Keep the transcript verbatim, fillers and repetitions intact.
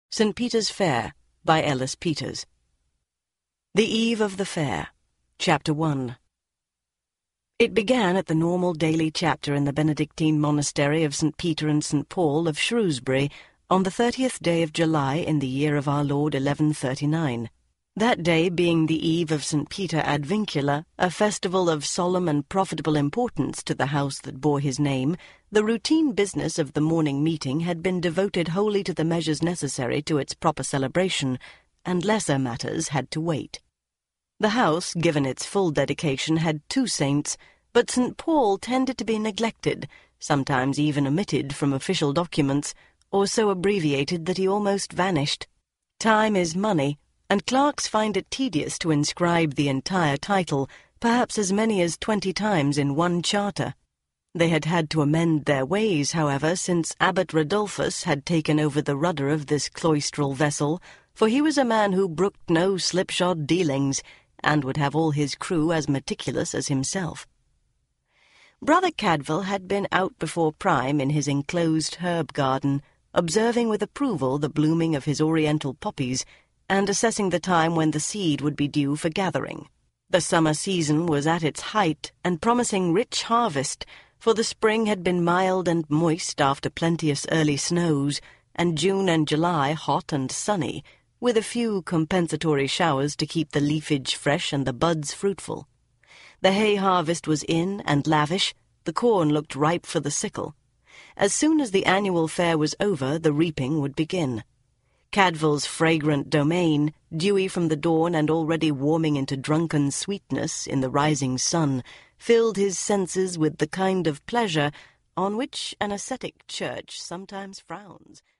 Saint Peter's Fair by Ellis Peters. The Eve of the Fair, Chapter one. It began at the normal daily chapter in the Benedictine monastery of Saint Peter and Saint Paul of Shrewsbury on the thirtieth day of July in the year of our Lord eleven thirty-nine. That day being the eve of Saint Peter ad Vincula, a festival of solemn and profitable importance to the house that bore his name, the routine business of the morning meeting had been devoted wholly to the measures necessary to its proper celebration, and lesser matters had to wait. The house, given its full dedication, had two saints, but Saint Paul tended to be neglected, sometimes even omitted from official documents, or so abbreviated that he almost vanished. Time is money, and clerks find it tedious to inscribe the entire title, perhaps as many as twenty times in one charter. They had had to amend their ways, however, since Abbot Rodolphus had taken over the rudder of this cloistral vessel, for he was a man who brooked no slipshod dealings, and would have all his crew as meticulous as himself. Brother Cadville had been out before prime in his enclosed herb garden, observing with approval the blooming of his oriental poppies, and assessing the time when the seed would be due for gathering. The summer season was at its height, and promising rich harvest, for the spring had been mild and moist after plenteous early snows, and June and July hot and sunny, with a few compensatory showers to keep the leafage fresh and the buds fruitful. The hay harvest was in and lavish, the corn looked ripe for the sickle. As soon as the annual fair was over, the reaping would begin. Cadville's fragrant domain, dewy from the dawn and already warming into drunken sweetness in the rising sun, filled his senses with the kind of pleasure on which an ascetic church sometimes frowns.